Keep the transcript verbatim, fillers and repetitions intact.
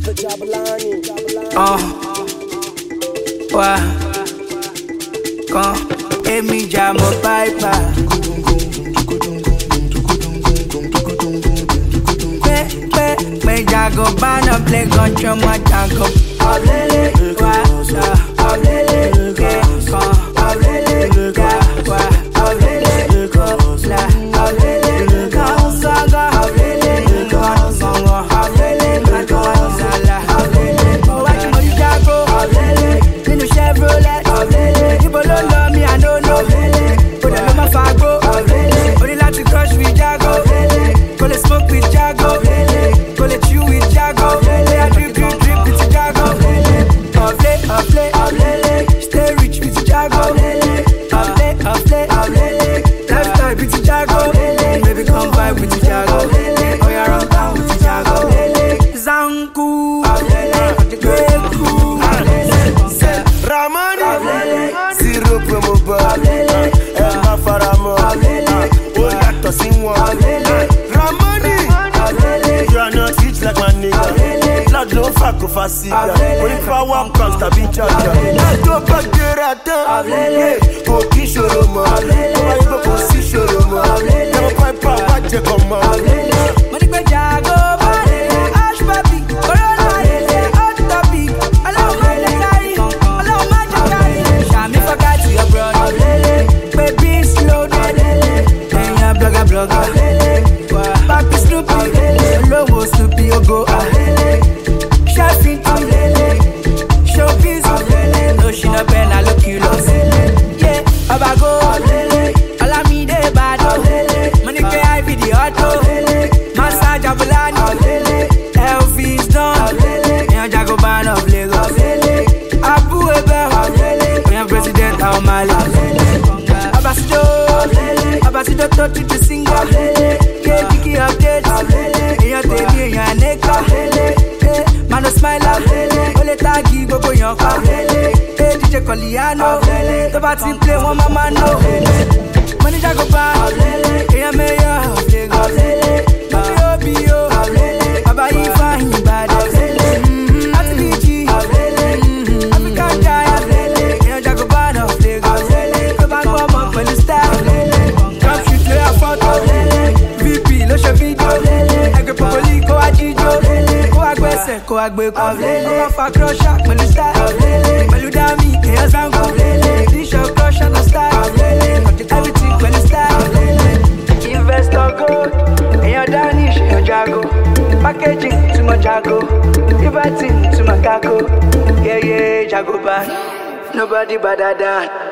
Mister Jabulani. Uh, wah, come, Emi Jamo Piper. Me, me, me Jago Bana play gun from my Jago. Ablele, wah, ablele, ke, come, ablele, ka, wah, ablele, ko, la, ablele, ka, saga, ablele, ka, songo, ablele, ka, ko, sala, ablele, oh, watch mo di Jago, ablele, nínú Chevrolet, ablele, níbo ló lọ mi I no know, ablele, ó dẹ̀ ló máa fagbó, ablele, ó ní láti crush with Jago, ablele, kó lè smoke with Jago, ablele, kó lè chew with Jago, ablele, I drip, drip, drip with Jago, ablele, ablele, ablele, ablele, stay rich with Jago, ablele, ablele, ablele, ablele, lifestyle with Jago, ablele, baby come vibe with Jago, ablele, oh yeah run down with Jago, ablele, Zanku, ablele, Greku, ablele, Ramani, ablele, zero promo bar, ablele, Emma Faramo, ablele, oh yeah, sing one, ablele, Ramani, ablele, you are not rich like my nigga, Lord no fuck of a cigar, only power comes to be charged, don't back the rata, go kiss your room, go go see your room, never quite power, watch your come on. money go Jago, ash papi, corona, hot topic, allow my carry, allow my carry, Shami forgot your brother, baby slow down, and your blogger blogger, papi Snoopy, low Snoopy go, chef it, showbiz, no she no pen, I look you lost, yeah, abago, all me de bad, money pay I be the auto, massage Jabulani, Elvis done, and Jago Ban of Lagos, Abu Ebe, we are president of Mali, Abasido, Abasido touch it to sing up, yeah, Kiki updates, yeah, Teddy, yeah, Neka, man, a smile up, Ole Tagi, go go yonka, hey, D J Coliano, the party play one mama no, money Jago Ban, yeah, mayor of Lagos, Obi Obio, Baba Ifa, Ibade, Atibiji, African Giant, yeah, Jago Ban of Lagos, the band warm up when it's time, come shoot play a photo, V P, lo show video, Egbe Popoli, ko ajijo, ko agbese, ko agbeko, ko fa crush up when it's time, pẹ̀lú Dami, èèyàn Zango, Bishop crush and style, everything when it's time, investor gold, èèyàn Danish, èèyàn Jago, packaging to my Jago, everything to my Jago, yeah yeah Jago Ban, nobody better than.